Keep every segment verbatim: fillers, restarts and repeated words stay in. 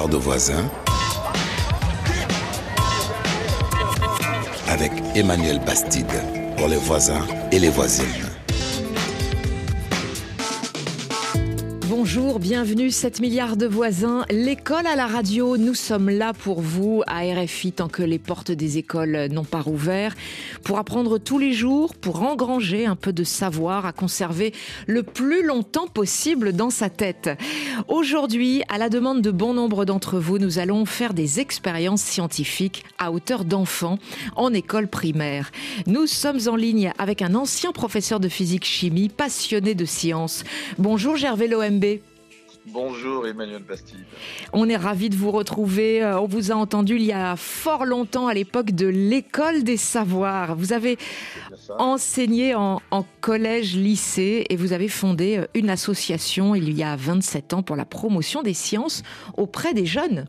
de voisins avec Emmanuel Bastide pour les voisins et les voisines. Bonjour, bienvenue, sept milliards de voisins, l'école à la radio, nous sommes là pour vous à R F I tant que les portes des écoles n'ont pas rouvert, pour apprendre tous les jours, pour engranger un peu de savoir à conserver le plus longtemps possible dans sa tête. Aujourd'hui, à la demande de bon nombre d'entre vous, nous allons faire des expériences scientifiques à hauteur d'enfants en école primaire. Nous sommes en ligne avec un ancien professeur de physique-chimie, passionné de sciences. Bonjour Gervais Loembe. Bonjour Emmanuel Bastide. On est ravis de vous retrouver. On vous a entendu il y a fort longtemps à l'époque de l'école des savoirs. Vous avez enseigné en, en collège, lycée et vous avez fondé une association il y a vingt-sept ans pour la promotion des sciences auprès des jeunes.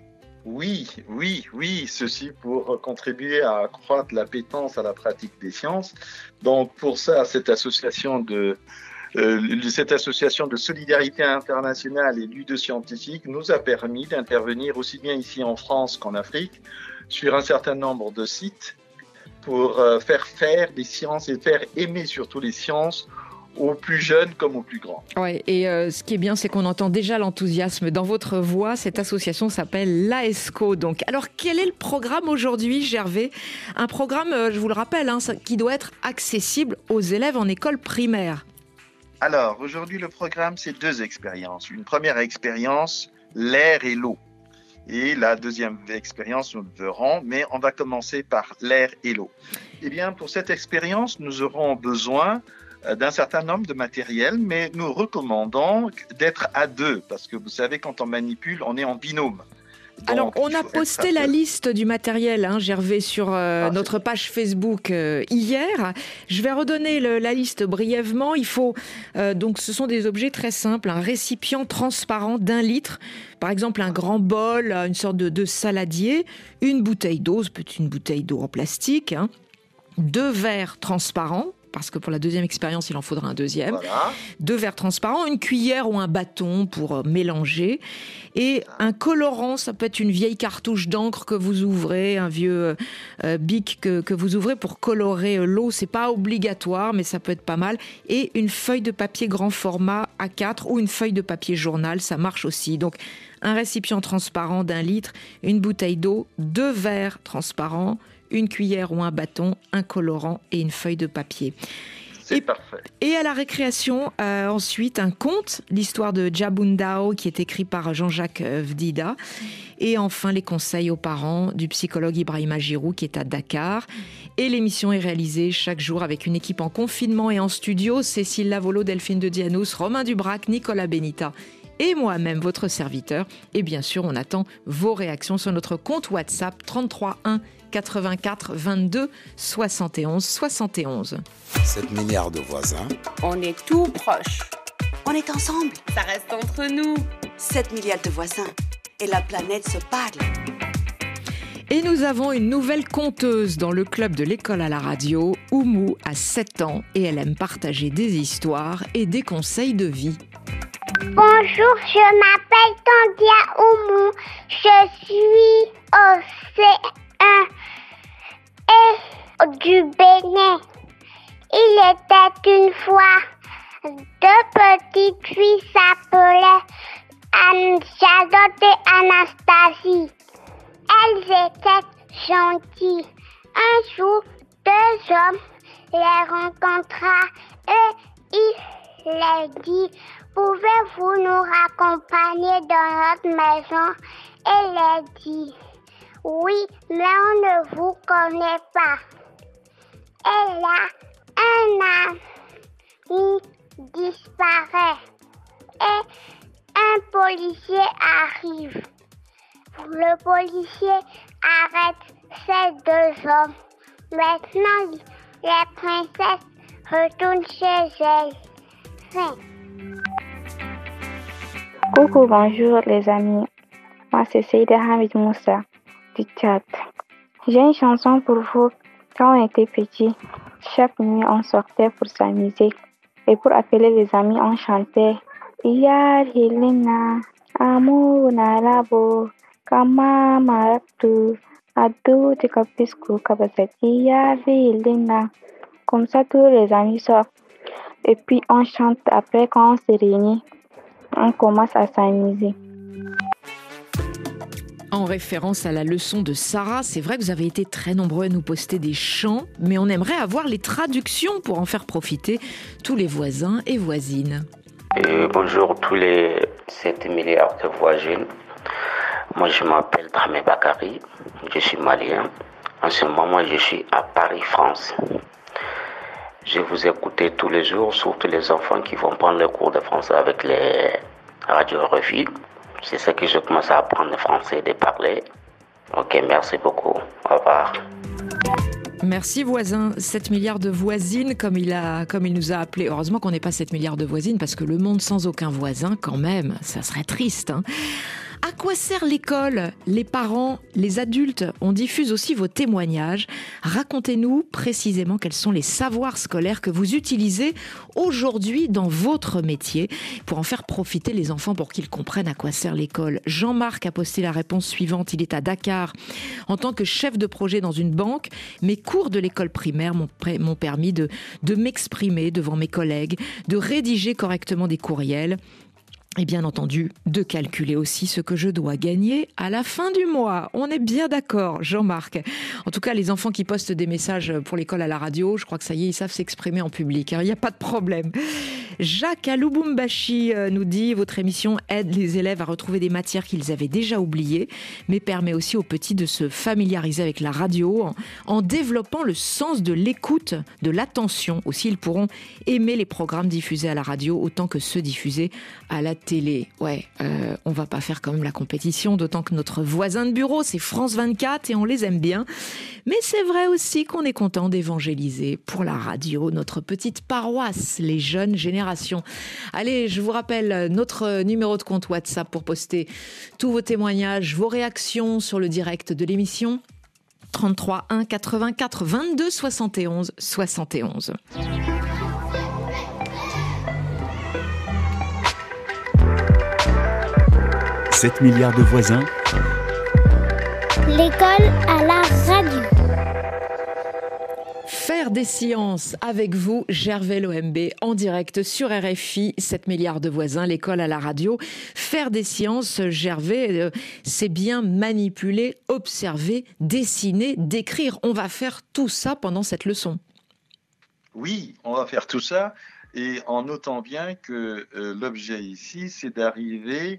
Oui, oui, oui, ceci pour contribuer à accroître l'appétence à la pratique des sciences. Donc pour ça, cette association de Euh, cette association de solidarité internationale et lutte scientifique nous a permis d'intervenir aussi bien ici en France qu'en Afrique sur un certain nombre de sites pour euh, faire faire des sciences et faire aimer surtout les sciences aux plus jeunes comme aux plus grands. Ouais, et euh, ce qui est bien, c'est qu'on entend déjà l'enthousiasme dans votre voix. Cette association s'appelle l'A E S C O. Donc, alors, quel est le programme aujourd'hui, Gervais ? Un programme, euh, je vous le rappelle, hein, qui doit être accessible aux élèves en école primaire. Alors, aujourd'hui, le programme, c'est deux expériences. Une première expérience, l'air et l'eau. Et la deuxième expérience, nous le verrons, mais on va commencer par l'air et l'eau. Eh bien, pour cette expérience, nous aurons besoin d'un certain nombre de matériel, mais nous recommandons d'être à deux, parce que vous savez, quand on manipule, on est en binôme. Donc, alors, on a posté la liste du matériel, hein, Gervais, sur euh, ah, notre page Facebook euh, hier. Je vais redonner le, la liste brièvement. Il faut, euh, donc, ce sont des objets très simples. Un récipient transparent d'un litre, par exemple un grand bol, une sorte de, de saladier, une bouteille d'eau, peut-être une bouteille d'eau en plastique, hein, deux verres transparents, parce que pour la deuxième expérience, il en faudra un deuxième. Voilà. Deux verres transparents, une cuillère ou un bâton pour mélanger. Et un colorant, ça peut être une vieille cartouche d'encre que vous ouvrez, un vieux euh, bic que, que vous ouvrez pour colorer l'eau. C'est pas obligatoire, mais ça peut être pas mal. Et une feuille de papier grand format A quatre ou une feuille de papier journal, ça marche aussi. Donc, un récipient transparent d'un litre, une bouteille d'eau, deux verres transparents, une cuillère ou un bâton, un colorant et une feuille de papier. C'est et, parfait. Et à la récréation, euh, ensuite, un conte, l'histoire de Djabundao, qui est écrit par Jean-Jacques Vdida. Et enfin, les conseils aux parents du psychologue Ibrahima Giroux, qui est à Dakar. Et l'émission est réalisée chaque jour avec une équipe en confinement et en studio. Cécile Lavolo, Delphine de Dianous, Romain Dubrac, Nicolas Benita et moi-même, votre serviteur. Et bien sûr, on attend vos réactions sur notre compte WhatsApp trente-trois un quatre-vingt-quatre vingt-deux soixante et onze soixante et onze. sept milliards de voisins. On est tout proches. On est ensemble. Ça reste entre nous. sept milliards de voisins. Et la planète se parle. Et nous avons une nouvelle conteuse dans le club de l'école à la radio. Oumou a sept ans et elle aime partager des histoires et des conseils de vie. Bonjour, je m'appelle Tandia Oumou. Je suis au C un et du Bénin. Il était une fois deux petites filles s'appelaient Charlotte et Anastasie. Elles étaient gentilles. Un jour, deux hommes les rencontrèrent et il les dit: pouvez-vous nous raccompagner dans notre maison? Elle les dit: oui, mais on ne vous connaît pas. Et là, un ami disparaît et un policier arrive. Le policier arrête ces deux hommes. Maintenant, les princesses retournent chez elles. Fin. Coucou, bonjour les amis. Moi, c'est Seyda Hamid Moussa du Tchad. J'ai une chanson pour vous. Quand on était petit, chaque nuit, on sortait pour s'amuser. Et pour appeler les amis, on chantait Yar Helena, Amo nalabo, kama maraktu, ado tekapisku kabasati yavi lina. Comme ça, tous les amis sortent. Et puis, on chante après quand on se réunit. On commence à s'amuser. En référence à la leçon de Sarah, c'est vrai que vous avez été très nombreux à nous poster des chants, mais on aimerait avoir les traductions pour en faire profiter tous les voisins et voisines. Et bonjour tous les sept milliards de voisines. Moi je m'appelle Dramé Bakari, je suis malien. En ce moment je suis à Paris, France. Je vous écoute tous les jours, surtout les enfants qui vont prendre le cours de français avec les radios refus. C'est ça que je commence à apprendre le français, de parler. Ok, merci beaucoup. Au revoir. Merci voisin, sept milliards de voisines comme il, a, comme il nous a appelé. Heureusement qu'on n'est pas sept milliards de voisines parce que le monde sans aucun voisin, quand même, ça serait triste. Hein. À quoi sert l'école ? Les parents, les adultes, on diffuse aussi vos témoignages. Racontez-nous précisément quels sont les savoirs scolaires que vous utilisez aujourd'hui dans votre métier pour en faire profiter les enfants pour qu'ils comprennent à quoi sert l'école. Jean-Marc a posté la réponse suivante. Il est à Dakar en tant que chef de projet dans une banque. Mes cours de l'école primaire m'ont, m'ont permis de, de m'exprimer devant mes collègues, de rédiger correctement des courriels. Et bien entendu, de calculer aussi ce que je dois gagner à la fin du mois. On est bien d'accord, Jean-Marc. En tout cas, les enfants qui postent des messages pour l'école à la radio, je crois que ça y est, ils savent s'exprimer en public. Il n'y a pas de problème. Jacques à Lubumbashi nous dit « Votre émission aide les élèves à retrouver des matières qu'ils avaient déjà oubliées, mais permet aussi aux petits de se familiariser avec la radio en, en développant le sens de l'écoute, de l'attention. Aussi, ils pourront aimer les programmes diffusés à la radio autant que ceux diffusés à la télé. » Ouais, euh, on va pas faire quand même la compétition, d'autant que notre voisin de bureau, c'est France vingt-quatre et on les aime bien. Mais c'est vrai aussi qu'on est content d'évangéliser pour la radio, notre petite paroisse, les jeunes générations. Allez, je vous rappelle notre numéro de compte WhatsApp pour poster tous vos témoignages, vos réactions sur le direct de l'émission. trente-trois un quatre-vingt-quatre vingt-deux soixante et onze soixante et onze. sept milliards de voisins. L'école à la radio. Faire des sciences avec vous, Gervais Lohembe, en direct sur R F I, sept milliards de voisins, l'école à la radio. Faire des sciences, Gervais, euh, c'est bien manipuler, observer, dessiner, décrire. On va faire tout ça pendant cette leçon. Oui, on va faire tout ça, et en notant bien que euh, l'objet ici, c'est d'arriver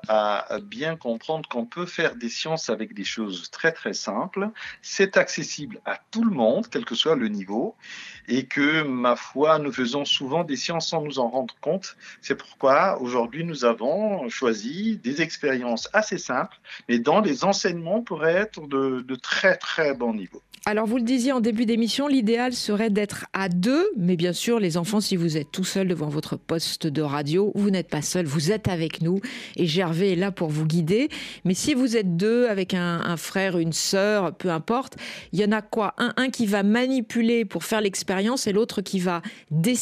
à bien comprendre qu'on peut faire des sciences avec des choses très très simples. C'est accessible à tout le monde, quel que soit le niveau, et que, ma foi, nous faisons souvent des sciences sans nous en rendre compte. C'est pourquoi aujourd'hui nous avons choisi des expériences assez simples, mais dont les enseignements pourraient être de, de très très bon niveau. Alors, vous le disiez en début d'émission, l'idéal serait d'être à deux. Mais bien sûr, les enfants, si vous êtes tout seul devant votre poste de radio, vous n'êtes pas seul, vous êtes avec nous. Et Gervais est là pour vous guider. Mais si vous êtes deux, avec un, un frère, une sœur, peu importe, il y en a quoi ? un, un qui va manipuler pour faire l'expérience et l'autre qui va dessiner ?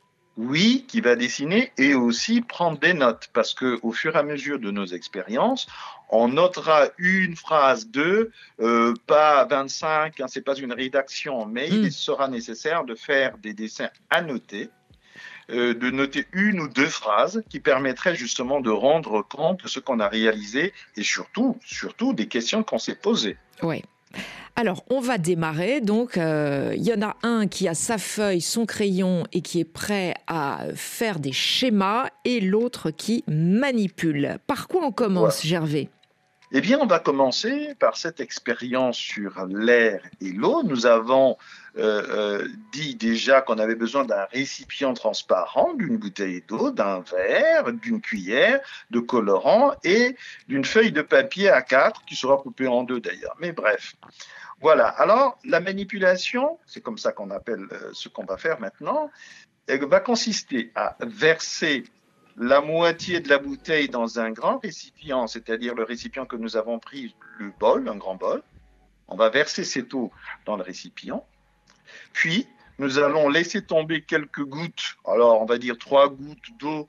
Oui, qui va dessiner et aussi prendre des notes, parce que au fur et à mesure de nos expériences, on notera une phrase, deux, euh, pas vingt-cinq, hein, c'est pas une rédaction, mais mmh. il sera nécessaire de faire des dessins annotés, euh, de noter une ou deux phrases qui permettraient justement de rendre compte de ce qu'on a réalisé et surtout, surtout des questions qu'on s'est posées. Ouais. Alors, on va démarrer. Donc, euh, il y en a un qui a sa feuille, son crayon et qui est prêt à faire des schémas et l'autre qui manipule. Par quoi on commence, ouais. Gervais ? Eh bien, on va commencer par cette expérience sur l'air et l'eau. Nous avons euh, euh, dit déjà qu'on avait besoin d'un récipient transparent, d'une bouteille d'eau, d'un verre, d'une cuillère, de colorant et d'une feuille de papier A quatre qui sera coupée en deux d'ailleurs. Mais bref. Voilà, alors la manipulation, c'est comme ça qu'on appelle ce qu'on va faire maintenant, elle va consister à verser la moitié de la bouteille dans un grand récipient, c'est-à-dire le récipient que nous avons pris, le bol, un grand bol. On va verser cette eau dans le récipient, puis nous allons laisser tomber quelques gouttes, alors on va dire trois gouttes d'eau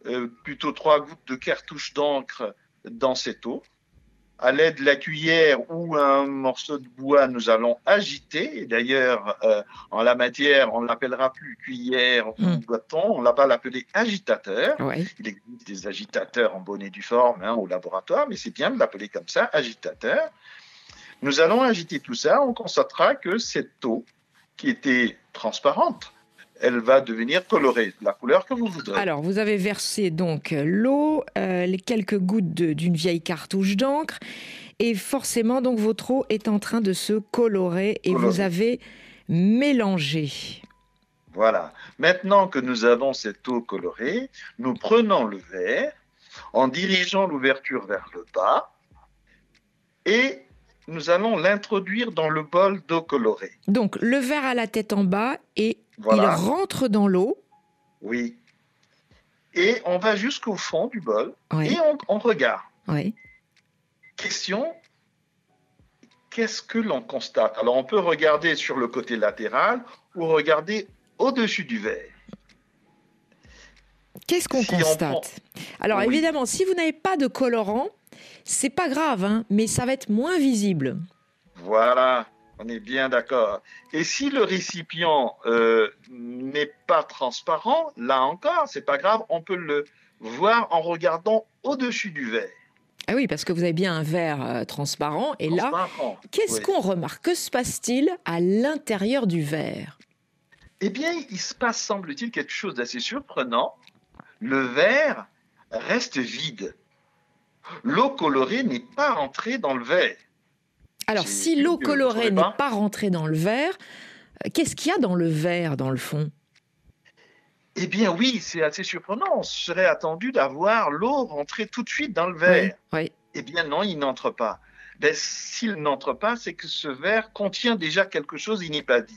euh, plutôt trois gouttes de cartouche d'encre dans cette eau. À l'aide de la cuillère ou un morceau de bois, nous allons agiter. Et d'ailleurs, euh, en la matière, on ne l'appellera plus cuillère ou Mm. bâton, on va l'appeler agitateur. Ouais. Il existe des agitateurs en bonne et due forme hein, au laboratoire, mais c'est bien de l'appeler comme ça, agitateur. Nous allons agiter tout ça, on constatera que cette eau, qui était transparente, elle va devenir colorée, de la couleur que vous voudrez. Alors, vous avez versé donc l'eau, euh, les quelques gouttes de- d'une vieille cartouche d'encre, et forcément, donc, votre eau est en train de se colorer, et Colorer. vous avez mélangé. Voilà. Maintenant que nous avons cette eau colorée, nous prenons le verre en dirigeant l'ouverture vers le bas et nous allons l'introduire dans le bol d'eau colorée. Donc, le verre à la tête en bas, et Voilà. il rentre dans l'eau. Oui. Et on va jusqu'au fond du bol Oui. et on, on regarde. Oui. Question, qu'est-ce que l'on constate? Alors, on peut regarder sur le côté latéral ou regarder au-dessus du verre. Qu'est-ce qu'on Si on constate? prend- Alors, Oui. évidemment, si vous n'avez pas de colorant, c'est pas grave, hein, mais ça va être moins visible. Voilà, on est bien d'accord. Et si le récipient euh, n'est pas transparent, là encore, c'est pas grave, on peut le voir en regardant au-dessus du verre. Ah oui, parce que vous avez bien un verre euh, transparent, et là, Transparent, qu'est-ce oui. qu'on remarque? Que se passe-t-il à l'intérieur du verre? Eh bien, il se passe, semble-t-il, quelque chose d'assez surprenant. Le verre reste vide. L'eau colorée n'est pas entrée dans le verre. Alors, C'est si une l'eau que vous colorée trouvez n'est pas pas rentrée dans le verre, euh, qu'est-ce qu'il y a dans le verre, dans le fond? Eh bien, oui, c'est assez surprenant. On serait attendu d'avoir l'eau rentrer tout de suite dans le verre. Oui, oui. Eh bien non, il n'entre pas. Ben, s'il n'entre pas, c'est que ce verre contient déjà quelque chose, il n'est pas vide.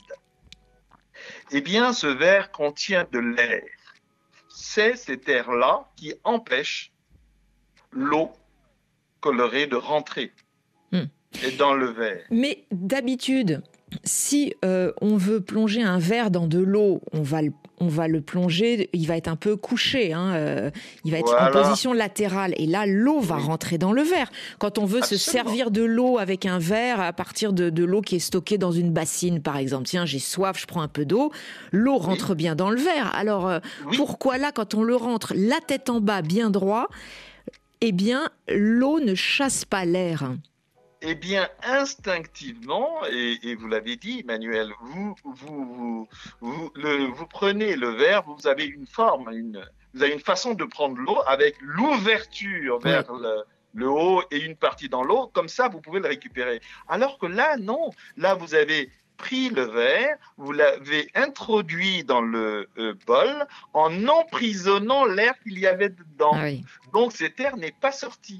Eh bien, ce verre contient de l'air. C'est cet air-là qui empêche l'eau colorée de rentrer Hmm. et dans le verre. Mais d'habitude, si euh, on veut plonger un verre dans de l'eau, on va le, on va le plonger, il va être un peu couché, hein, euh, il va être Voilà. en position latérale. Et là, l'eau va Oui. rentrer dans le verre. Quand on veut se Absolument. servir de l'eau avec un verre à partir de, de l'eau qui est stockée dans une bassine, par exemple. Tiens, j'ai soif, je prends un peu d'eau. L'eau rentre bien dans le verre. Alors, euh, Oui. pourquoi là, quand on le rentre la tête en bas, bien droit, eh bien, l'eau ne chasse pas l'air? Eh bien, instinctivement, et, et vous l'avez dit, Emmanuel, vous, vous, vous, vous, le- vous prenez le verre, vous avez une forme, une, vous avez une façon de prendre l'eau avec l'ouverture vers le, le haut et une partie dans l'eau, comme ça, vous pouvez le récupérer. Alors que là, non, là, vous avez pris le verre, vous l'avez introduit dans le euh, bol en emprisonnant l'air qu'il y avait dedans. Ah oui. Donc, cet air n'est pas sorti.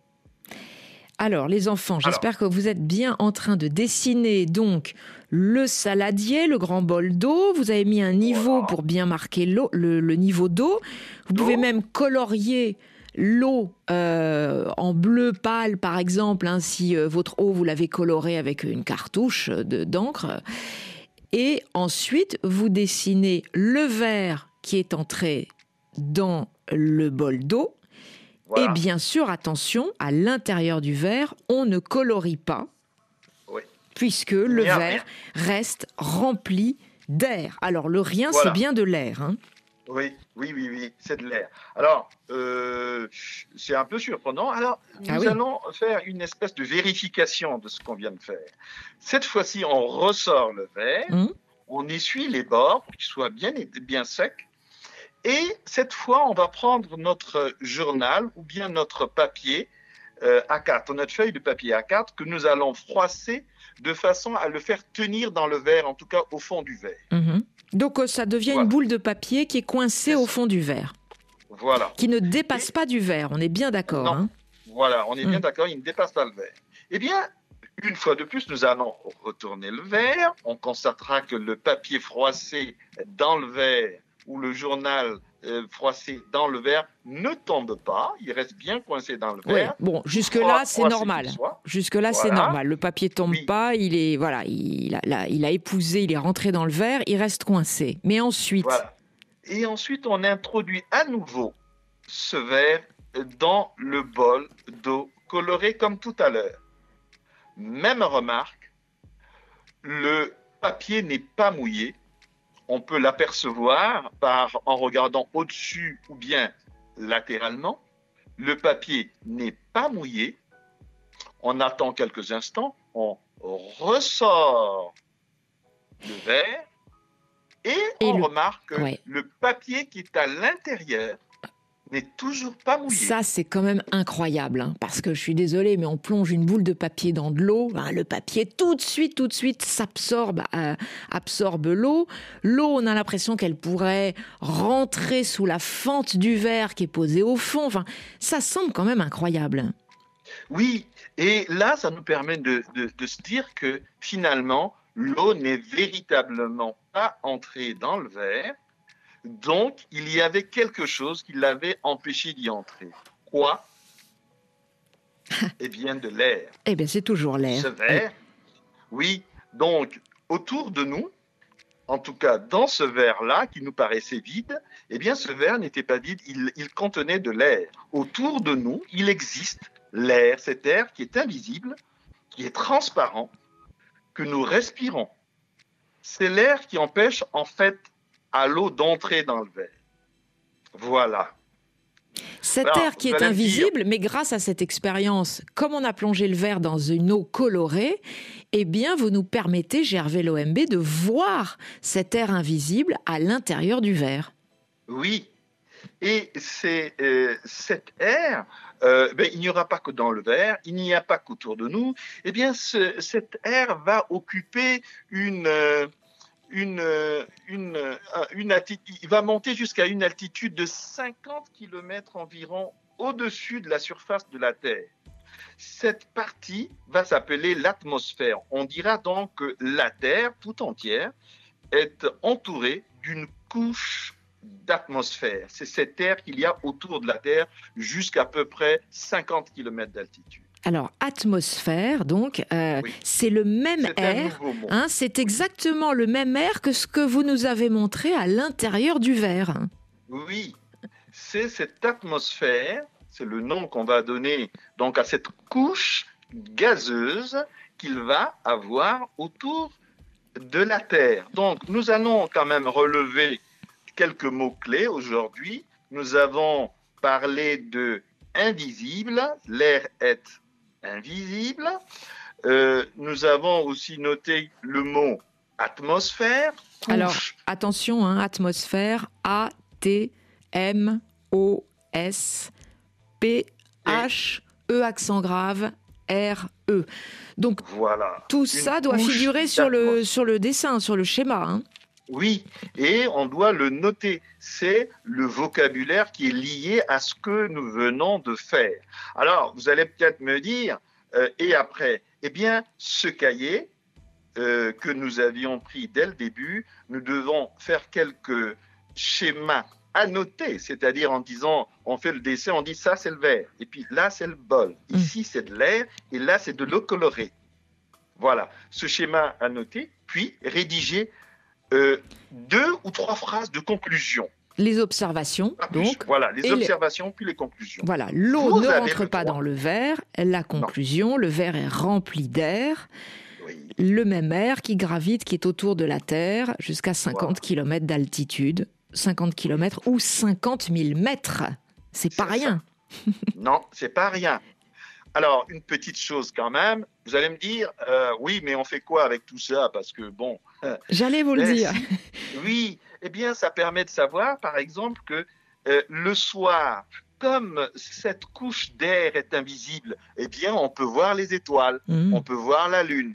Alors, les enfants, j'espère que vous êtes bien en train de dessiner donc le saladier, le grand bol d'eau. Vous avez mis un niveau Voilà. pour bien marquer l'eau, le, le niveau d'eau. Vous D'eau. pouvez même colorier l'eau euh, en bleu pâle, par exemple, hein, si euh, votre eau, vous l'avez colorée avec une cartouche de- d'encre. Et ensuite, vous dessinez le verre qui est entré dans le bol d'eau. Voilà. Et bien sûr, attention, à l'intérieur du verre, on ne colorie pas, Oui. puisque le n'y a verre reste rempli d'air. Alors, le rien, Voilà. c'est bien de l'air. Hein. Oui, oui, oui, oui, c'est de l'air. Alors, euh, c'est un peu surprenant. Alors, nous Ah oui. allons faire une espèce de vérification de ce qu'on vient de faire. Cette fois-ci, on ressort le verre, Hum. on essuie les bords pour qu'ils soient bien, bien secs. Et cette fois, on va prendre notre journal ou bien notre papier euh, A quatre, notre feuille de papier A quatre que nous allons froisser de façon à le faire tenir dans le verre, en tout cas au fond du verre. Mhm. Donc, euh, ça devient Voilà. une boule de papier qui est coincée C'est au ça. fond du verre, Voilà. qui ne dépasse Et- pas du verre. On est bien d'accord. Non. Hein. Voilà, on est bien Mm. d'accord, il ne dépasse pas le verre. Eh bien, une fois de plus, nous allons retourner le verre. On constatera que le papier froissé dans le verre ou le journal euh, froissé dans le verre ne tombe pas. Il reste bien coincé dans le Oui. verre. Bon, jusque-là, Froid- c'est froissé normal. qu'il soit. Jusque-là, c'est Voilà. normal. Le papier tombe Oui. pas, il est voilà, il a, là, il a épousé, il est rentré dans le verre, il reste coincé. Mais ensuite, Voilà. Et ensuite, on introduit à nouveau ce verre dans le bol d'eau colorée comme tout à l'heure. Même remarque, le papier n'est pas mouillé. On peut l'apercevoir par, en regardant au-dessus ou bien latéralement. Le papier n'est pas mouillé. On attend quelques instants, on ressort le verre et, et on le... remarque que ouais. le papier qui est à l'intérieur n'est toujours pas mouillé. Ça, c'est quand même incroyable, hein, parce que je suis désolée, mais on plonge une boule de papier dans de l'eau, hein, le papier tout de suite, tout de suite s'absorbe, euh, absorbe l'eau. L'eau, on a l'impression qu'elle pourrait rentrer sous la fente du verre qui est posée au fond. Enfin, ça semble quand même incroyable. Oui, et là, ça nous permet de, de, de se dire que finalement, l'eau n'est véritablement pas entrée dans le verre. Donc, il y avait quelque chose qui l'avait empêché d'y entrer. Quoi ? Eh bien, de l'air. Eh bien, c'est toujours l'air. Ce verre, oui. Donc, autour de nous, en tout cas dans ce verre-là, qui nous paraissait vide, eh bien, ce verre n'était pas vide, il, il contenait de l'air. Autour de nous, il existe l'air, cet air qui est invisible, qui est transparent, que nous respirons. C'est l'air qui empêche, en fait, à l'eau d'entrer dans le verre. Voilà. Cet Alors, air qui est invisible, dire... mais grâce à cette expérience, comme on a plongé le verre dans une eau colorée, eh bien, vous nous permettez, Gervais Loembe, de voir cet air invisible à l'intérieur du verre. Oui. Et c'est euh, cet air, euh, ben, il n'y aura pas que dans le verre, il n'y a pas qu'autour de nous. Eh bien, ce, cet air va occuper une... Euh, Une, une, une altitude, il va monter jusqu'à une altitude de cinquante kilomètres environ au-dessus de la surface de la Terre. Cette partie va s'appeler l'atmosphère. On dira donc que la Terre tout entière est entourée d'une couche d'atmosphère. C'est cet air qu'il y a autour de la Terre jusqu'à peu près cinquante kilomètres d'altitude. Alors, atmosphère, donc, euh, oui. c'est le même c'est air, hein, c'est exactement le même air que ce que vous nous avez montré à l'intérieur du verre. Oui, c'est cette atmosphère, c'est le nom qu'on va donner donc à cette couche gazeuse qu'il va avoir autour de la Terre. Donc, nous allons quand même relever quelques mots-clés aujourd'hui. Nous avons parlé de invisible, l'air est invisible. Euh, nous avons aussi noté le mot atmosphère. Couche. Alors, attention, hein, atmosphère, A T M O S P H E accent grave R E. Donc, voilà. tout Une ça doit figurer sur le, sur le dessin, sur le schéma. Hein. Oui, et on doit le noter. C'est le vocabulaire qui est lié à ce que nous venons de faire. Alors, vous allez peut-être me dire, euh, et après, eh bien, ce cahier euh, que nous avions pris dès le début, nous devons faire quelques schémas à noter, c'est-à-dire en disant, on fait le dessin, on dit ça c'est le verre, et puis là c'est le bol, ici c'est de l'air, et là c'est de l'eau colorée. Voilà, ce schéma à noter, puis rédiger Euh, deux ou trois phrases de conclusion. Les observations, donc. Voilà, les observations, les... puis les conclusions. Voilà, l'eau ne rentre pas dans le verre. La conclusion, non. Le verre est rempli d'air. Oui. Le même air qui gravite, qui est autour de la Terre, jusqu'à cinquante voilà. kilomètres d'altitude. cinquante kilomètres ou cinquante mille mètres. C'est, c'est pas rien. Non, c'est pas rien. Alors, une petite chose quand même, vous allez me dire, euh, oui, mais on fait quoi avec tout ça ? Parce que bon... J'allais vous le dire. Si, oui, eh bien, ça permet de savoir, par exemple, que euh, le soir, comme cette couche d'air est invisible, eh bien, on peut voir les étoiles, mmh. on peut voir la Lune.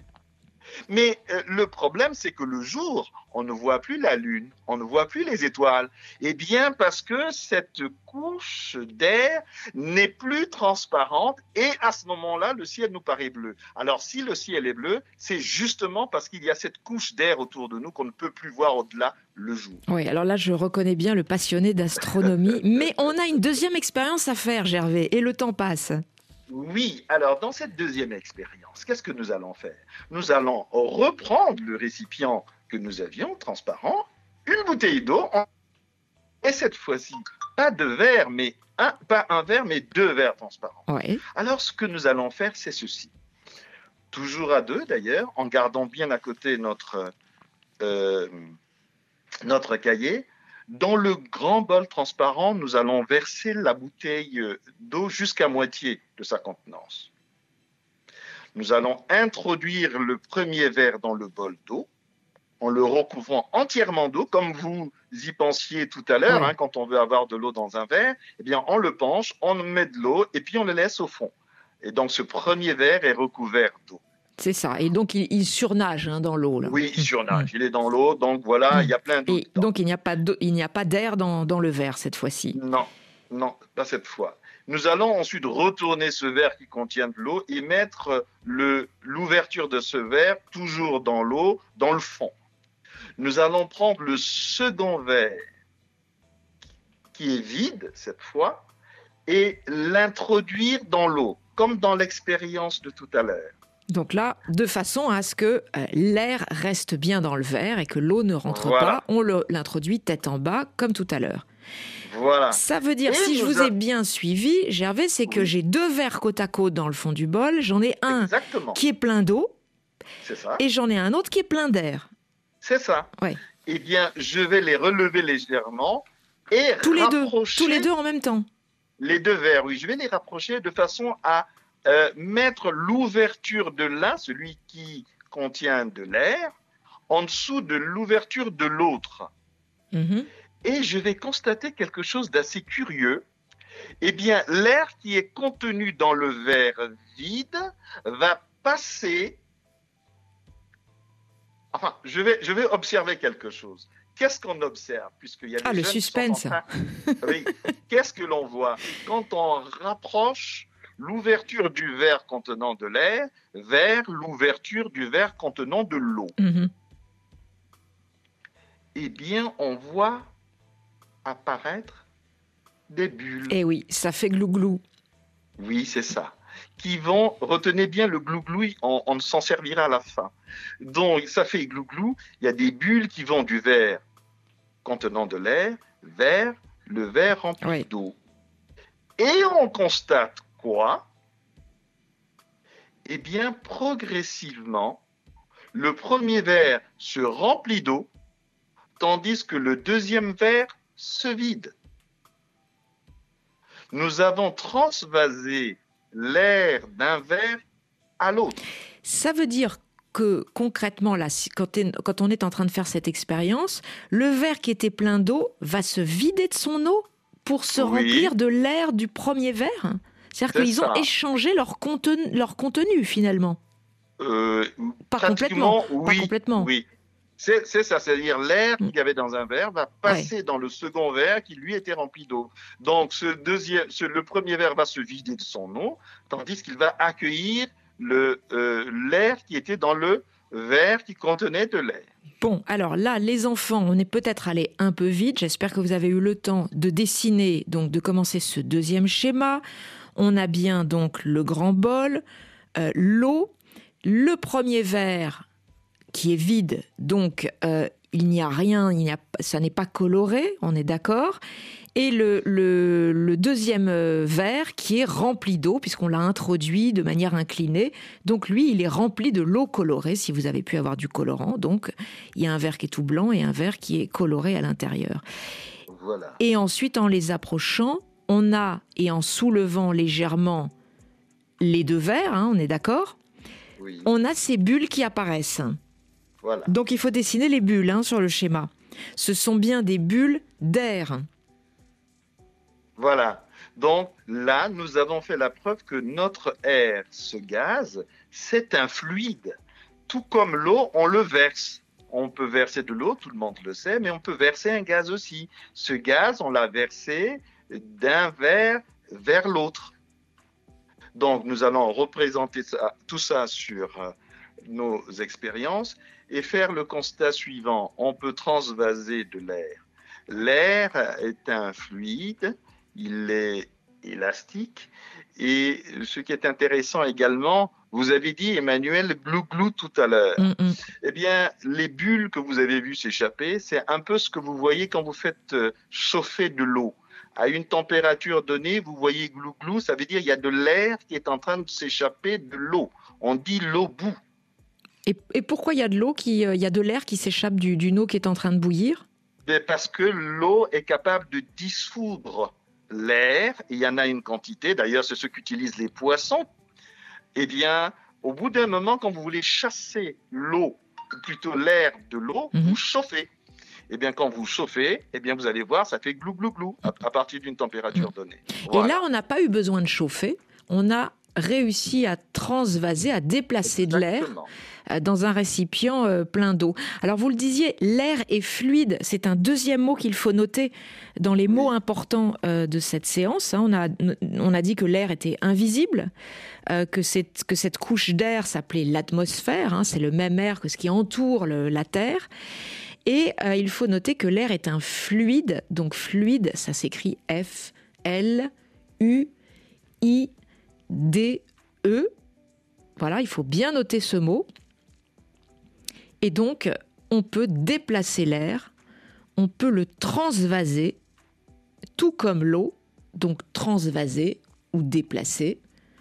Mais euh, le problème, c'est que le jour, on ne voit plus la Lune, on ne voit plus les étoiles. Eh bien, parce que cette couche d'air n'est plus transparente et à ce moment-là, le ciel nous paraît bleu. Alors, si le ciel est bleu, c'est justement parce qu'il y a cette couche d'air autour de nous qu'on ne peut plus voir au-delà le jour. Oui, alors là, je reconnais bien le passionné d'astronomie. Mais on a une deuxième expérience à faire, Gervais, et le temps passe. Oui, alors dans cette deuxième expérience, qu'est-ce que nous allons faire ? Nous allons reprendre le récipient que nous avions, transparent, une bouteille d'eau, Et cette fois-ci, pas de verre, mais un, pas un verre, mais deux verres transparents. Ouais. Alors, ce que nous allons faire, c'est ceci. Toujours à deux, d'ailleurs, en gardant bien à côté notre, euh, notre cahier. Dans le grand bol transparent, nous allons verser la bouteille d'eau jusqu'à moitié de sa contenance. Nous allons introduire le premier verre dans le bol d'eau, en le recouvrant entièrement d'eau, comme vous y pensiez tout à l'heure, Ouais. hein, quand on veut avoir de l'eau dans un verre, eh bien, on le penche, on met de l'eau et puis on le laisse au fond. Et donc, ce premier verre est recouvert d'eau. C'est ça. Et donc, il, il surnage hein, dans l'eau. Là. Oui, il surnage, il est dans l'eau, donc voilà, il y a plein d'eau. Et donc, il n'y a pas d'eau- il n'y a pas d'air dans, dans le verre cette fois-ci. Non, non, pas cette fois. Nous allons ensuite retourner ce verre qui contient de l'eau et mettre le, l'ouverture de ce verre toujours dans l'eau, dans le fond. Nous allons prendre le second verre qui est vide cette fois et l'introduire dans l'eau, comme dans l'expérience de tout à l'heure. Donc là, de façon à ce que euh, l'air reste bien dans le verre et que l'eau ne rentre Voilà. pas, on le- l'introduit tête en bas, comme tout à l'heure. Voilà. Ça veut dire, Et si je nous vous a- ai bien suivi, Gervais, c'est que Oui. j'ai deux verres côte à côte dans le fond du bol. J'en ai un Exactement, qui est plein d'eau c'est ça. et j'en ai un autre qui est plein d'air. C'est ça. Ouais. Eh bien, je vais les relever légèrement et Tous les deux, rapprocher tous les deux en même temps. les deux verres. Oui, je vais les rapprocher de façon à euh, mettre l'ouverture de l'un, celui qui contient de l'air, en dessous de l'ouverture de l'autre. Mhm. Et je vais constater quelque chose d'assez curieux. Eh bien, l'air qui est contenu dans le verre vide va passer. Enfin, je vais, je vais observer quelque chose. Qu'est-ce qu'on observe puisqu'il y a des Ah, le jeunes qui sont en suspense. train- Oui. Qu'est-ce que l'on voit quand on rapproche l'ouverture du verre contenant de l'air vers l'ouverture du verre contenant de l'eau? Mhm. Eh bien, on voit apparaître des bulles. Eh oui, ça fait glou-glou. Oui, c'est ça. Qui vont, retenez bien le glouglou, on, on s'en servira à la fin. Donc, ça fait glouglou, il y a des bulles qui vont du verre contenant de l'air vers le verre rempli Oui. d'eau. Et on constate quoi? Eh bien, progressivement, le premier verre se remplit d'eau, tandis que le deuxième verre se vide. Nous avons transvasé l'air d'un verre à l'autre. Ça veut dire que concrètement, là, si- quand, t'es- quand on est en train de faire cette expérience, le verre qui était plein d'eau va se vider de son eau pour se Oui. remplir de l'air du premier verre. C'est-à-dire C'est qu'ils ont ça. échangé leur contenu, leur contenu finalement. Euh, Pas pratiquement, complètement. oui, Pas complètement. oui. C'est, c'est ça, c'est-à-dire l'air Mm. qu'il y avait dans un verre va passer dans le second verre qui lui était rempli d'eau. Donc ce deuxième, ce- le premier verre va se vider de son eau, tandis qu'il va accueillir le, euh, l'air qui était dans le verre qui contenait de l'air. Bon, alors là, les enfants, on est peut-être allé un peu vite. J'espère que vous avez eu le temps de dessiner, donc de commencer ce deuxième schéma. On a bien donc le grand bol, euh, l'eau, le premier verre qui est vide, donc euh, il n'y a rien, il n'y a, ça n'est pas coloré, on est d'accord. Et le, le, le deuxième euh, verre qui est rempli d'eau, puisqu'on l'a introduit de manière inclinée. Donc lui, il est rempli de l'eau colorée, si vous avez pu avoir du colorant. Donc il y a un verre qui est tout blanc et un verre qui est coloré à l'intérieur. Voilà. Et ensuite, en les approchant, on a, et en soulevant légèrement les deux verres, hein, on est d'accord, Oui. on a ces bulles qui apparaissent. Voilà. Donc il faut dessiner les bulles hein, sur le schéma. Ce sont bien des bulles d'air. Voilà. Donc là, nous avons fait la preuve que notre air, ce gaz, c'est un fluide. Tout comme l'eau, on le verse. On peut verser de l'eau, tout le monde le sait, mais on peut verser un gaz aussi. Ce gaz, on l'a versé d'un verre vers l'autre. Donc nous allons représenter ça, tout ça sur euh, nos expériences et faire le constat suivant. On peut transvaser de l'air. L'air est un fluide, il est élastique Et ce qui est intéressant également, vous avez dit, Emmanuel, glou-glou tout à l'heure. Mm-mm. Eh bien, les bulles que vous avez vues s'échapper, c'est un peu ce que vous voyez quand vous faites chauffer de l'eau. À une température donnée, vous voyez glou-glou, ça veut dire qu'il y a de l'air qui est en train de s'échapper de l'eau. On dit l'eau bout. Et, et pourquoi il y a de l'eau qui, il y a de l'air qui s'échappe du, d'une eau qui est en train de bouillir? Parce que l'eau est capable de dissoudre l'air. Il y en a une quantité, d'ailleurs c'est ce qu'utilisent les poissons. Eh bien, au bout d'un moment, quand vous voulez chasser l'eau, ou plutôt l'air de l'eau, Mhm. vous chauffez. Eh bien, quand vous chauffez, eh bien, vous allez voir, ça fait glou glou glou à, à partir d'une température donnée. Voilà. Et là, on n'a pas eu besoin de chauffer. On a réussi à transvaser, à déplacer de l'air Exactement. euh, dans un récipient euh, plein d'eau. Alors, vous le disiez, l'air est fluide. C'est un deuxième mot qu'il faut noter dans les mots importants euh, de cette séance. Hein. On a, on a dit que l'air était invisible, euh, que, cette, que cette couche d'air s'appelait l'atmosphère. Hein. C'est le même air que ce qui entoure le, la Terre. Et euh, il faut noter que l'air est un fluide. Donc, fluide, ça s'écrit F L U I D E. Voilà, il faut bien noter ce mot. Et donc, on peut déplacer l'air, on peut le transvaser, tout comme l'eau, donc transvaser ou déplacer.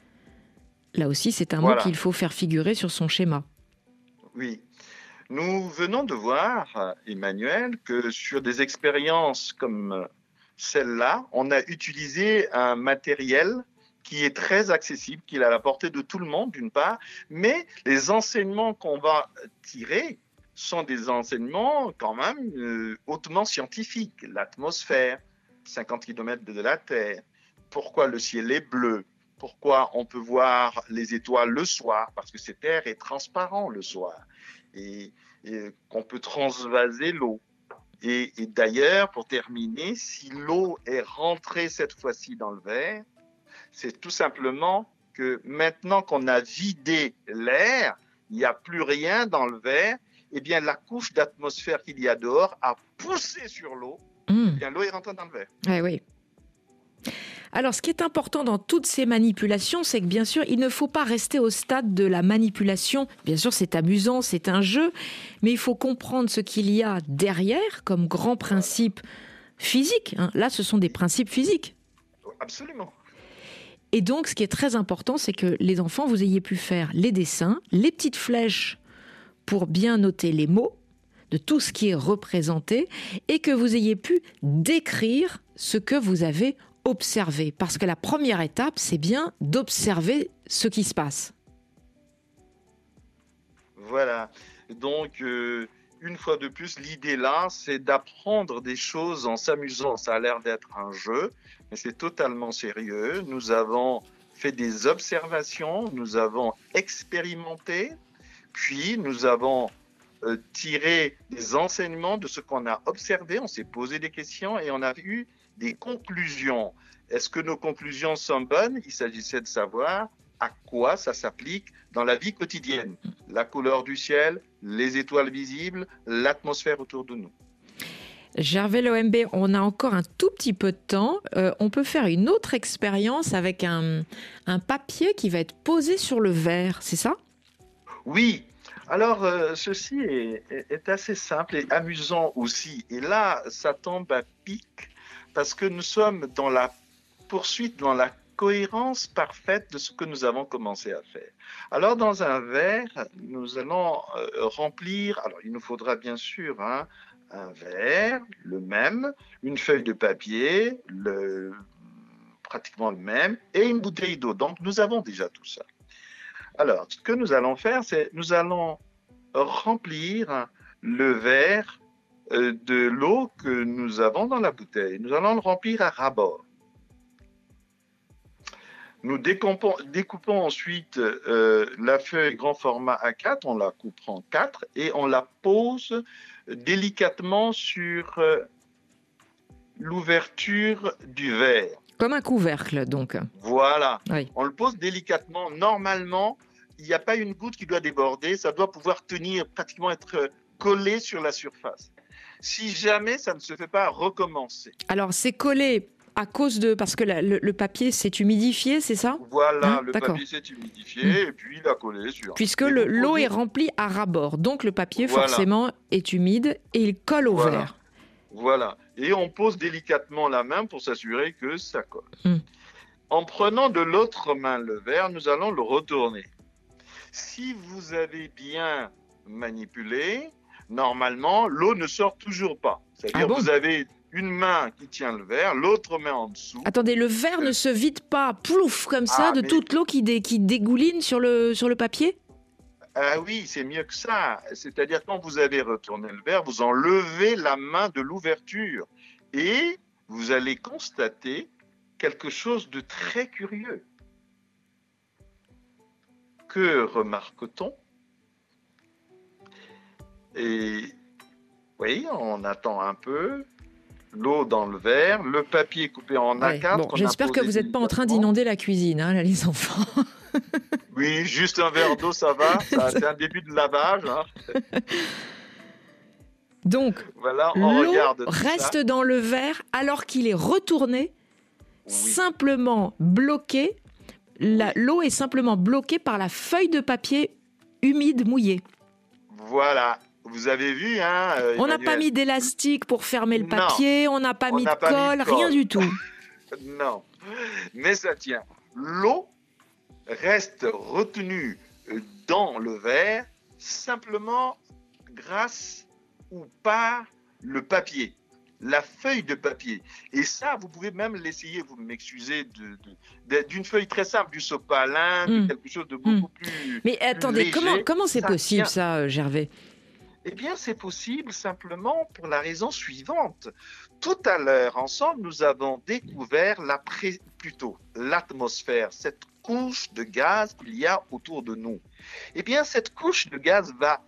Là aussi, c'est un Voilà. mot qu'il faut faire figurer sur son schéma. Oui. Nous venons de voir, Emmanuel, que sur des expériences comme celle-là, on a utilisé un matériel qui est très accessible, qui est à la portée de tout le monde, d'une part, mais les enseignements qu'on va tirer sont des enseignements quand même euh, hautement scientifiques. L'atmosphère, cinquante kilomètres de la Terre, pourquoi le ciel est bleu, pourquoi on peut voir les étoiles le soir, parce que cet air est transparent le soir, et, et qu'on peut transvaser l'eau. Et, et d'ailleurs, pour terminer, si l'eau est rentrée cette fois-ci dans le verre, c'est tout simplement que maintenant qu'on a vidé l'air, il n'y a plus rien dans le verre, eh bien la couche d'atmosphère qu'il y a dehors a poussé sur l'eau, Mmh. eh bien l'eau est rentrée dans le verre. Ouais, oui. Alors, ce qui est important dans toutes ces manipulations, c'est que bien sûr, il ne faut pas rester au stade de la manipulation. Bien sûr, c'est amusant, c'est un jeu, mais il faut comprendre ce qu'il y a derrière comme grand principe physique. Hein. Là, ce sont des principes physiques. Absolument. Et donc, ce qui est très important, c'est que les enfants, vous ayez pu faire les dessins, les petites flèches pour bien noter les mots de tout ce qui est représenté et que vous ayez pu décrire ce que vous avez observé. Parce que la première étape, c'est bien d'observer ce qui se passe. Voilà. Donc, euh, une fois de plus, l'idée là, c'est d'apprendre des choses en s'amusant. Ça a l'air d'être un jeu, mais c'est totalement sérieux. Nous avons fait des observations, nous avons expérimenté, puis nous avons euh, tiré des enseignements de ce qu'on a observé. On s'est posé des questions et on a eu des conclusions. Est-ce que nos conclusions sont bonnes? Il s'agissait de savoir à quoi ça s'applique dans la vie quotidienne. La couleur du ciel, les étoiles visibles, l'atmosphère autour de nous. Gervais Loembe, on a encore un tout petit peu de temps. Euh, on peut faire une autre expérience avec un, un papier qui va être posé sur le verre, c'est ça? Oui. Alors, euh, ceci est, est assez simple et amusant aussi. Et là, ça tombe à pic parce que nous sommes dans la poursuite, dans la cohérence parfaite de ce que nous avons commencé à faire. Alors, dans un verre, nous allons euh, remplir, alors il nous faudra bien sûr hein, un verre, le même, une feuille de papier, le, pratiquement le même, et une bouteille d'eau. Donc, nous avons déjà tout ça. Alors, ce que nous allons faire, c'est nous allons remplir le verre euh, de l'eau que nous avons dans la bouteille. Nous allons le remplir à ras-bord. Nous découpons, découpons ensuite euh, la feuille grand format A quatre, on la coupe en quatre et on la pose délicatement sur euh, l'ouverture du verre. Comme un couvercle, donc. Voilà. Oui. On le pose délicatement. Normalement, il n'y a pas une goutte qui doit déborder. Ça doit pouvoir tenir, pratiquement être collé sur la surface. Si jamais ça ne se fait pas, recommencer. Alors, c'est collé à cause de... Parce que la, le, le papier s'est humidifié, c'est ça ? Voilà, hein le D'accord. papier s'est humidifié mmh. et puis il a collé sur. Puisque le, l'eau est remplie à ras-bord, donc le papier voilà. forcément est humide et il colle au voilà. verre. Voilà, et on pose délicatement la main pour s'assurer que ça colle. Mmh. En prenant de l'autre main le verre, nous allons le retourner. Si vous avez bien manipulé, normalement, l'eau ne sort toujours pas. C'est-à-dire que ah bon vous avez une main qui tient le verre, l'autre main en dessous. Attendez, le verre euh... ne se vide pas, plouf, comme ça, ah, de mais... toute l'eau qui, dé... qui dégouline sur le, sur le papier ? Ah oui, c'est mieux que ça. C'est-à-dire quand vous avez retourné le verre, vous enlevez la main de l'ouverture et vous allez constater quelque chose de très curieux. Que remarque-t-on ? Et oui, on attend un peu. L'eau dans le verre, le papier coupé en A quatre. Ouais, bon, j'espère que vous n'êtes pas en train d'inonder la cuisine, hein, là, les enfants. Oui, juste un verre d'eau, ça va. Ça, c'est un début de lavage. Hein. Donc, voilà, on l'eau regarde reste ça. dans le verre alors qu'il est retourné, oui. simplement bloqué. La, l'eau est simplement bloquée par la feuille de papier humide, mouillée. Voilà. Vous avez vu, hein, euh, on n'a pas mis d'élastique pour fermer le papier, non, on n'a pas, mis de colle, rien du tout. Non, mais ça tient. L'eau reste retenue dans le verre simplement grâce ou par le papier, la feuille de papier. Et ça, vous pouvez même l'essayer, vous m'excusez, de, de, de, d'une feuille très simple, du sopalin, mmh. de quelque chose de beaucoup mmh. plus Mais attendez, plus comment, comment c'est ça possible tient. ça, Gervais ? Eh bien, c'est possible simplement pour la raison suivante. Tout à l'heure, ensemble, nous avons découvert la pré... plutôt l'atmosphère, cette couche de gaz qu'il y a autour de nous. Eh bien, cette couche de gaz va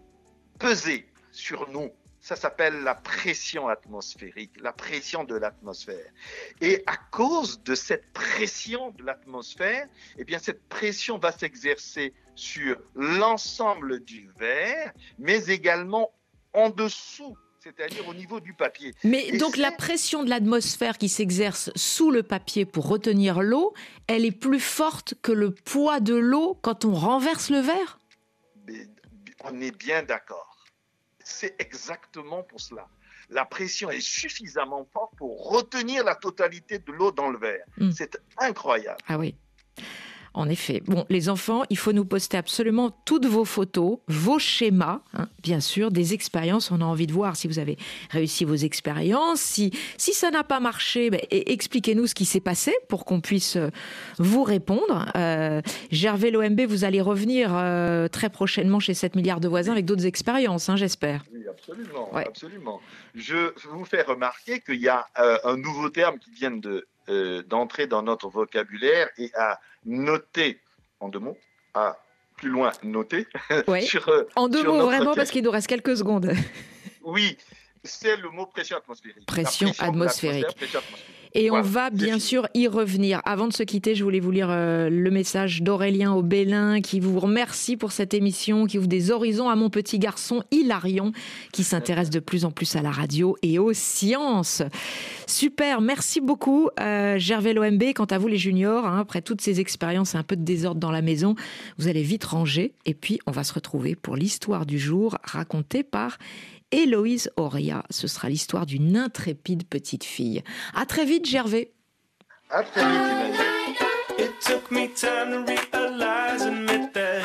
peser sur nous. Ça s'appelle la pression atmosphérique, la pression de l'atmosphère. Et à cause de cette pression de l'atmosphère, eh bien, cette pression va s'exercer sur l'ensemble du verre, mais également en dessous, c'est-à-dire au niveau du papier. Mais Et donc c'est... la pression de l'atmosphère qui s'exerce sous le papier pour retenir l'eau, elle est plus forte que le poids de l'eau quand on renverse le verre ? Mais on est bien d'accord. C'est exactement pour cela. La pression est suffisamment forte pour retenir la totalité de l'eau dans le verre. Mmh. C'est incroyable. Ah oui. En effet. Bon, les enfants, il faut nous poster absolument toutes vos photos, vos schémas, hein, bien sûr, des expériences. On a envie de voir si vous avez réussi vos expériences. Si, si ça n'a pas marché, ben, expliquez-nous ce qui s'est passé pour qu'on puisse vous répondre. Euh, Gervais L'O M B, vous allez revenir euh, très prochainement chez sept milliards de voisins avec d'autres expériences, hein, j'espère. Oui, absolument, ouais. absolument. Je vous fais remarquer qu'il y a euh, un nouveau terme qui vient de... Euh, d'entrer dans notre vocabulaire et à noter, en deux mots, à plus loin noter. Oui. sur, euh, en deux sur mots, notre... vraiment, parce qu'il nous reste quelques secondes. Oui, c'est le mot pression atmosphérique. Pression, pression atmosphérique. Pression atmosphérique. Et voilà, on va bien sûr y revenir. Avant de se quitter, je voulais vous lire euh, le message d'Aurélien au Bélin qui vous remercie pour cette émission, qui ouvre des horizons à mon petit garçon Hilarion qui s'intéresse de plus en plus à la radio et aux sciences. Super, merci beaucoup euh, Gervais L'O M B. Quant à vous les juniors, hein, après toutes ces expériences et un peu de désordre dans la maison, vous allez vite ranger et puis on va se retrouver pour l'histoire du jour racontée par Héloïse Auria. Ce sera l'histoire d'une intrépide petite fille. À très vite, Gervais. À très vite, Emmanuel. It took me time to realize and admit that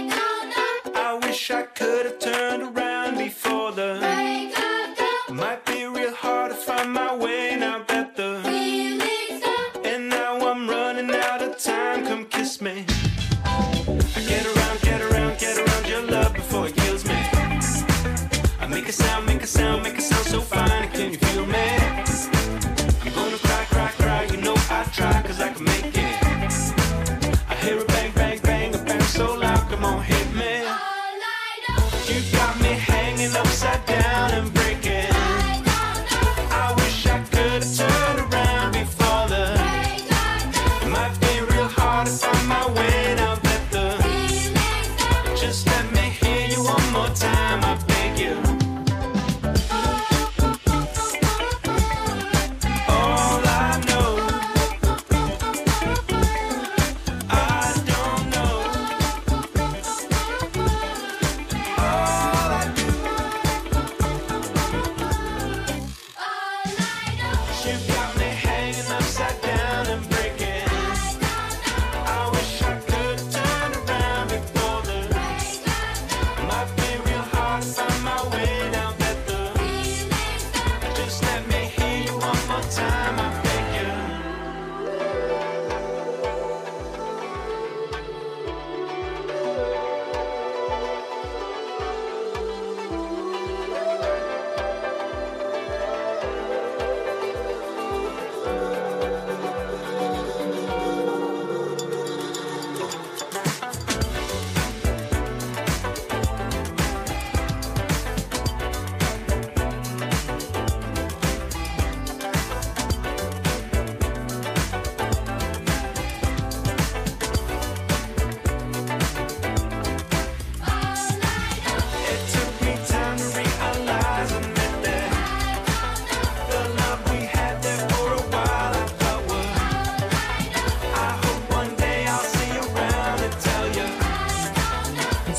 I wish I could have turned around before the might be real hard to find my way now that the and now I'm running out of time. Come kiss me. I get around, get around, get around your love before it kills me. Make a sound, make a sound, make a sound so fine. Can you feel me? I'm gonna cry, cry, cry. You know I try, cause I can make it. I hear a bang, bang, bang, a bounce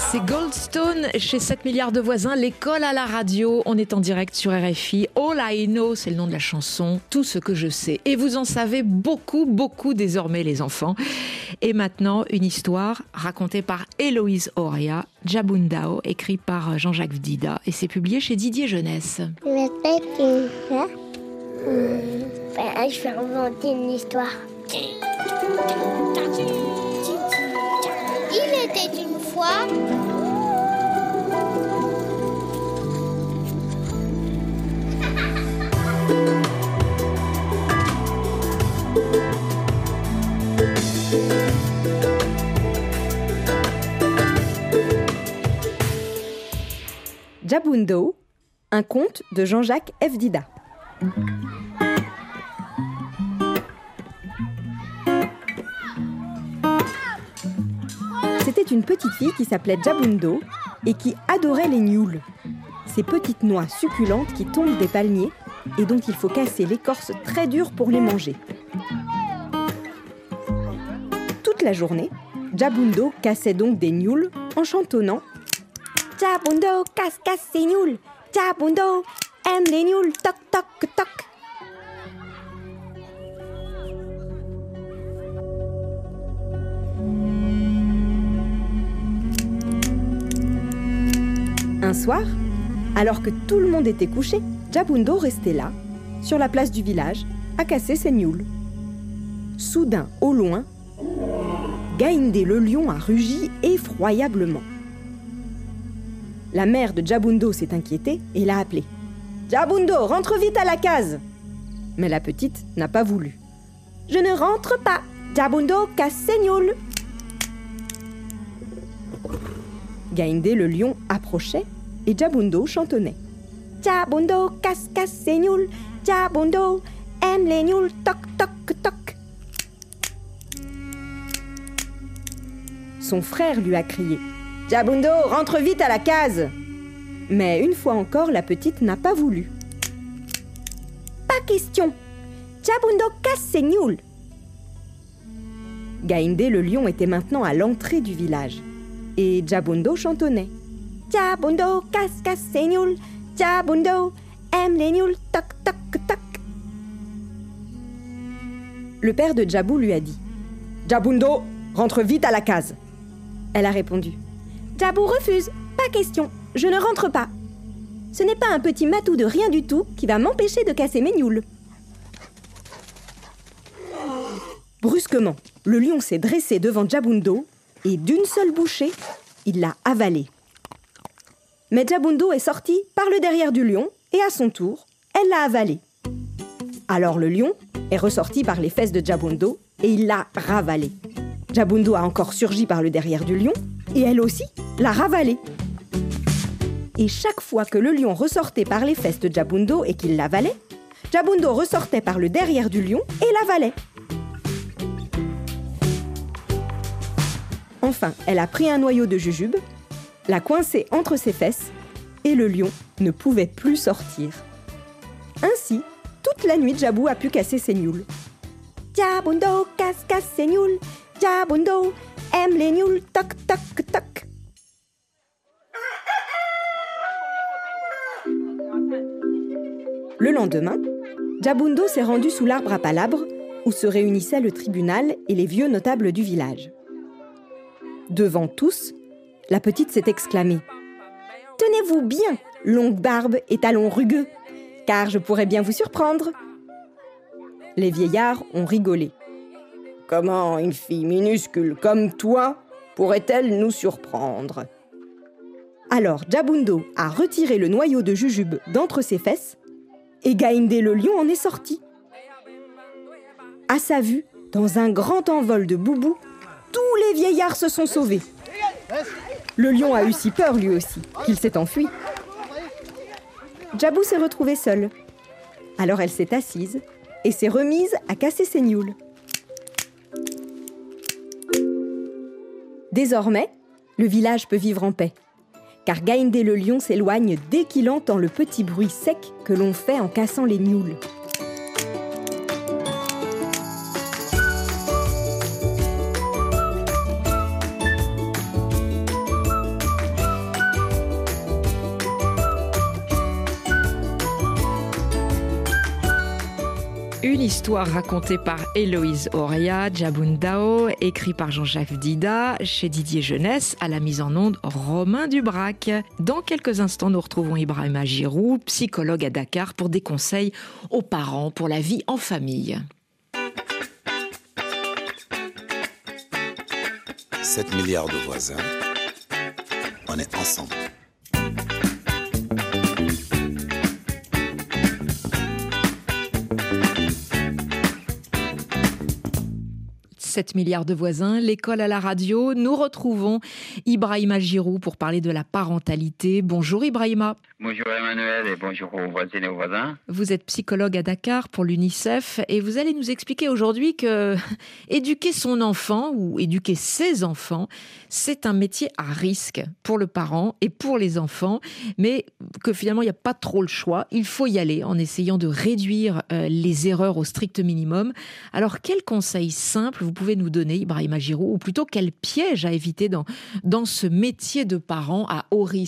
C'est Goldstone chez sept milliards de voisins, l'école à la radio. On est en direct sur R F I. All I Know, c'est le nom de la chanson. Tout ce que je sais. Et vous en savez beaucoup, beaucoup désormais, les enfants. Et maintenant, une histoire racontée par Héloïse Oria, Djabundao, écrit par Jean-Jacques Vdida. Et c'est publié chez Didier Jeunesse. Je m'appelle Tina. Euh, ben, je vais inventer une histoire. Il était une fois. Djabundao, un conte de Jean-Jacques Vdida. C'était une petite fille qui s'appelait Djabundao et qui adorait les nioules, ces petites noix succulentes qui tombent des palmiers et dont il faut casser l'écorce très dure pour les manger. Toute la journée, Djabundao cassait donc des nioules en chantonnant « Djabundao casse casse ses nioules, Djabundao aime les nioules, toc toc toc ». Un soir, alors que tout le monde était couché, Djabundao restait là, sur la place du village, à casser ses nioules. Soudain, au loin, Gaïndé le lion a rugi effroyablement. La mère de Djabundao s'est inquiétée et l'a appelé. « Djabundao, rentre vite à la case !» Mais la petite n'a pas voulu. « Je ne rentre pas, Djabundao casse ses nioules !» Gaïndé le lion approchait et Djabundao chantonnait. Djabundao casse casse ses nioules, Djabundao aime les nioules, toc toc toc. Son frère lui a crié. Djabundao, rentre vite à la case! Mais une fois encore, la petite n'a pas voulu. Pas question! Djabundao casse ses nioules! Gaïndé le lion était maintenant à l'entrée du village. Et Djabundao chantonnait. Djabundao casse casse ses nioules, Djabundao aime les nioules, toc toc toc. Le père de Djabou lui a dit. Djabundao, rentre vite à la case! Elle a répondu. Djabou refuse, pas question, je ne rentre pas. Ce n'est pas un petit matou de rien du tout qui va m'empêcher de casser mes nioules. Brusquement, le lion s'est dressé devant Djabundao et d'une seule bouchée, il l'a avalé. Mais Djabundao est sortie par le derrière du lion et à son tour, elle l'a avalé. Alors le lion est ressorti par les fesses de Djabundao et il l'a ravalé. Djabundao a encore surgi par le derrière du lion et elle aussi l'a ravalé. Et chaque fois que le lion ressortait par les fesses de Djabundao et qu'il l'avalait, Djabundao ressortait par le derrière du lion et l'avalait. Enfin, elle a pris un noyau de jujube, l'a coincé entre ses fesses et le lion ne pouvait plus sortir. Ainsi, toute la nuit, Djabou a pu casser ses nioules. Djabundao casse casse ses nioules, Djabundao aime les nioules, toc toc toc. Le lendemain, Djabundao s'est rendu sous l'arbre à palabres où se réunissait le tribunal et les vieux notables du village. Devant tous, la petite s'est exclamée « Tenez-vous bien, longue barbe et talons rugueux, car je pourrais bien vous surprendre. » Les vieillards ont rigolé. « Comment une fille minuscule comme toi pourrait-elle nous surprendre ?» Alors Djabundao a retiré le noyau de jujube d'entre ses fesses et Gaïndé le lion en est sorti. À sa vue, dans un grand envol de boubou, tous les vieillards se sont sauvés. Le lion a eu si peur lui aussi qu'il s'est enfui. Djabou s'est retrouvée seule. Alors elle s'est assise et s'est remise à casser ses nioules. Désormais, le village peut vivre en paix, car Gaïndé le lion s'éloigne dès qu'il entend le petit bruit sec que l'on fait en cassant les nioules. Histoire racontée par Héloïse Auria, Djabundao, écrit par Jean-Jacques Dida, chez Didier Jeunesse, à la mise en onde Romain Dubrac. Dans quelques instants, nous retrouvons Ibrahima Giroux, psychologue à Dakar, pour des conseils aux parents pour la vie en famille. sept milliards de voisins, on est ensemble. sept milliards de voisins, l'école à la radio. Nous retrouvons Ibrahima Giroux pour parler de la parentalité. Bonjour Ibrahima. Bonjour Emmanuel et bonjour aux voisines et aux voisins. Vous êtes psychologue à Dakar pour l'UNICEF et vous allez nous expliquer aujourd'hui que éduquer son enfant ou éduquer ses enfants, c'est un métier à risque pour le parent et pour les enfants, mais que finalement il n'y a pas trop le choix. Il faut y aller en essayant de réduire euh, les erreurs au strict minimum. Alors quels conseils simples vous pouvez nous donner, Ibrahima Giroux, ou plutôt quel piège à éviter dans, dans ce métier de parent à haut risque ?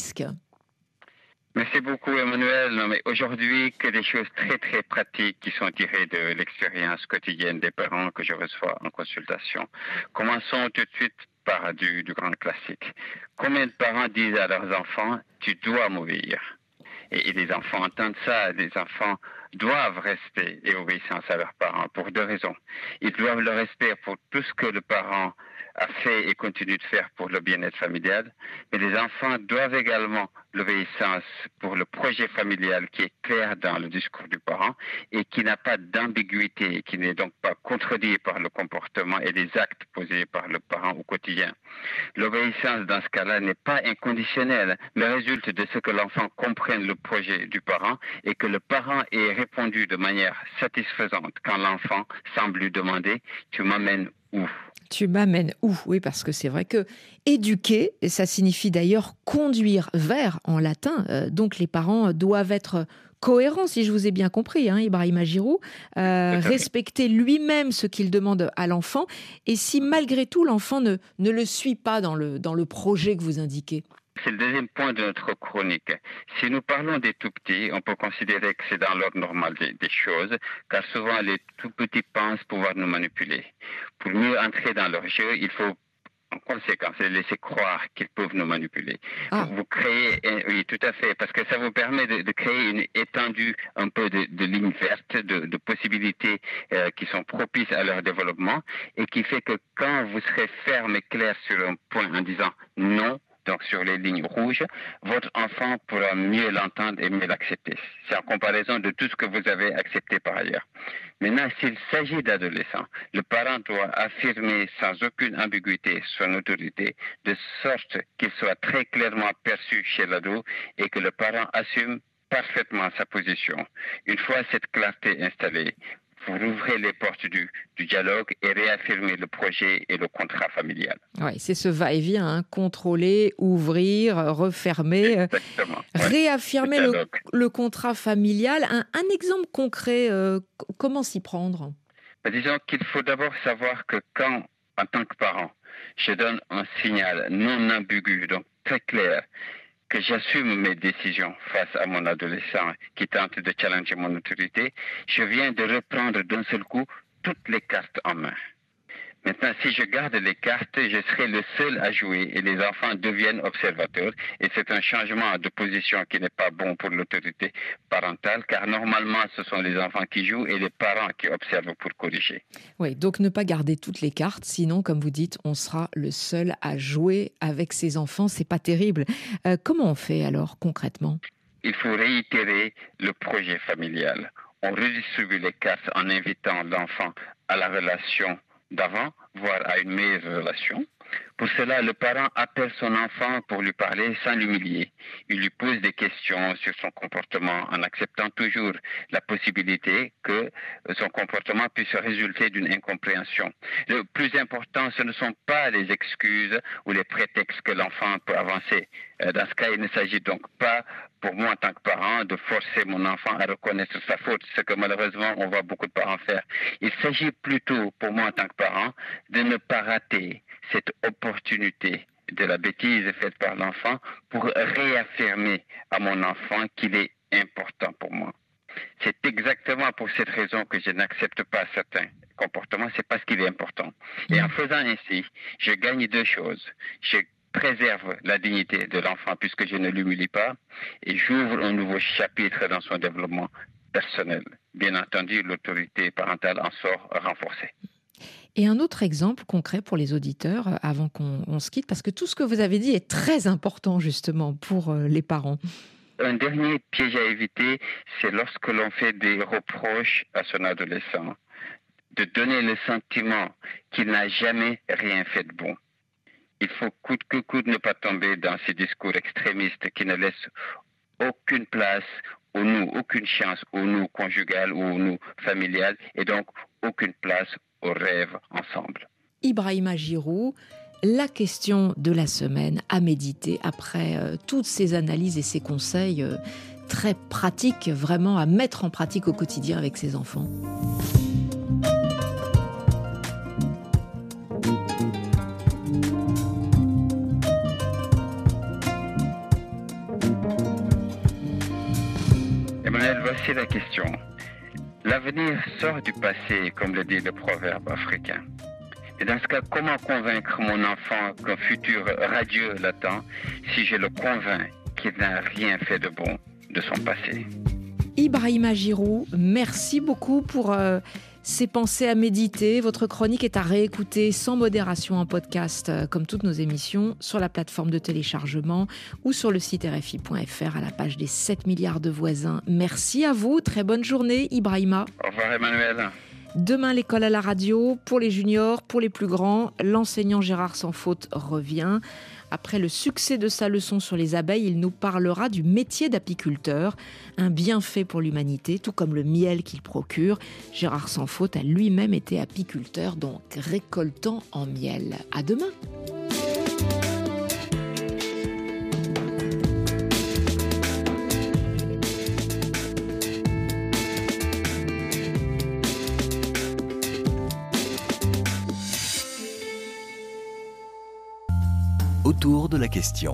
Merci beaucoup Emmanuel. Non, mais aujourd'hui, que des choses très très pratiques qui sont tirées de l'expérience quotidienne des parents que je reçois en consultation. Commençons tout de suite par du, du grand classique. Combien de parents disent à leurs enfants « tu dois m'obéir » et, et les enfants entendent ça, les enfants doivent respect et obéissance à leurs parents pour deux raisons. Ils doivent le respect pour tout ce que le parent a fait et continue de faire pour le bien-être familial, mais les enfants doivent également l'obéissance pour le projet familial qui est clair dans le discours du parent et qui n'a pas d'ambiguïté, qui n'est donc pas contredit par le comportement et les actes posés par le parent au quotidien. L'obéissance dans ce cas-là n'est pas inconditionnelle, mais résulte de ce que l'enfant comprenne le projet du parent et que le parent ait répondu de manière satisfaisante quand l'enfant semble lui demander « tu m'amènes où ?» Tu m'amènes où ? Oui, parce que c'est vrai que éduquer, ça signifie d'ailleurs conduire vers en latin. Euh, donc les parents doivent être cohérents, si je vous ai bien compris, hein, Ibrahima Giroux, euh, respecter lui-même ce qu'il demande à l'enfant. Et si malgré tout l'enfant ne, ne le suit pas dans le, dans le projet que vous indiquez ? C'est le deuxième point de notre chronique. Si nous parlons des tout-petits, on peut considérer que c'est dans l'ordre normal des, des choses, car souvent les tout-petits pensent pouvoir nous manipuler. Pour mieux entrer dans leur jeu, il faut en conséquence les laisser croire qu'ils peuvent nous manipuler. Ah. Vous, vous créez, oui, tout à fait, parce que ça vous permet de, de créer une étendue un peu de, de lignes vertes, de, de possibilités euh, qui sont propices à leur développement, et qui fait que quand vous serez ferme et clair sur un point en disant non, donc sur les lignes rouges, votre enfant pourra mieux l'entendre et mieux l'accepter. C'est en comparaison de tout ce que vous avez accepté par ailleurs. Maintenant, s'il s'agit d'adolescents, le parent doit affirmer sans aucune ambiguïté son autorité, de sorte qu'il soit très clairement perçu chez l'ado et que le parent assume parfaitement sa position. Une fois cette clarté installée, vous ouvrez les portes du, du dialogue et réaffirmez le projet et le contrat familial. Oui, c'est ce va-et-vient, hein, contrôler, ouvrir, refermer, Exactement, euh, ouais. réaffirmer le, le, le contrat familial. Un, un exemple concret, euh, comment s'y prendre ? Ben, disons qu'il faut d'abord savoir que quand, en tant que parent, je donne un signal non ambigu, donc très clair, que j'assume mes décisions face à mon adolescent qui tente de challenger mon autorité, je viens de reprendre d'un seul coup toutes les cartes en main. Maintenant, si je garde les cartes, je serai le seul à jouer et les enfants deviennent observateurs. Et c'est un changement de position qui n'est pas bon pour l'autorité parentale, car normalement, ce sont les enfants qui jouent et les parents qui observent pour corriger. Oui, donc ne pas garder toutes les cartes, sinon, comme vous dites, on sera le seul à jouer avec ses enfants. C'est pas terrible. Euh, comment on fait alors concrètement ? Il faut réitérer le projet familial. On redistribue les cartes en invitant l'enfant à la relation d'avant, voire à une meilleure relation. Pour cela, le parent appelle son enfant pour lui parler sans l'humilier. Il lui pose des questions sur son comportement en acceptant toujours la possibilité que son comportement puisse résulter d'une incompréhension. Le plus important, ce ne sont pas les excuses ou les prétextes que l'enfant peut avancer. Dans ce cas, il ne s'agit donc pas, pour moi en tant que parent, de forcer mon enfant à reconnaître sa faute, ce que malheureusement on voit beaucoup de parents faire. Il s'agit plutôt, pour moi en tant que parent, de ne pas rater cette opportunité de la bêtise faite par l'enfant pour réaffirmer à mon enfant qu'il est important pour moi. C'est exactement pour cette raison que je n'accepte pas certains comportements. C'est pas ce qui est important. Et en faisant ainsi, je gagne deux choses. Je préserve la dignité de l'enfant puisque je ne l'humilie pas et j'ouvre un nouveau chapitre dans son développement personnel. Bien entendu, l'autorité parentale en sort renforcée. Et un autre exemple concret pour les auditeurs, avant qu'on on se quitte, parce que tout ce que vous avez dit est très important justement pour les parents. Un dernier piège à éviter, c'est lorsque l'on fait des reproches à son adolescent, de donner le sentiment qu'il n'a jamais rien fait de bon. Il faut coûte que coûte ne pas tomber dans ces discours extrémistes qui ne laissent aucune place au nous, aucune chance au nous conjugal ou au nous familial, et donc aucune place au rêve ensemble. Ibrahima Giroux, la question de la semaine à méditer après euh, toutes ces analyses et ces conseils euh, très pratiques, vraiment à mettre en pratique au quotidien avec ses enfants. Emmanuel, voici la question. L'avenir sort du passé, comme le dit le proverbe africain. Et dans ce cas, comment convaincre mon enfant qu'un futur radieux l'attend si je le convainc qu'il n'a rien fait de bon de son passé? Ibrahima Giroux, merci beaucoup pour euh, ces pensées à méditer. Votre chronique est à réécouter sans modération en podcast, euh, comme toutes nos émissions, sur la plateforme de téléchargement ou sur le site R F I point F R à la page des sept milliards de voisins. Merci à vous, très bonne journée Ibrahima. Au revoir Emmanuel. Demain, l'école à la radio, pour les juniors, pour les plus grands, l'enseignant Gérard Sans Faute revient. Après le succès de sa leçon sur les abeilles, il nous parlera du métier d'apiculteur, un bienfait pour l'humanité, tout comme le miel qu'il procure. Gérard Sans Faute a lui-même été apiculteur, donc récoltant en miel. À demain. Autour de la question.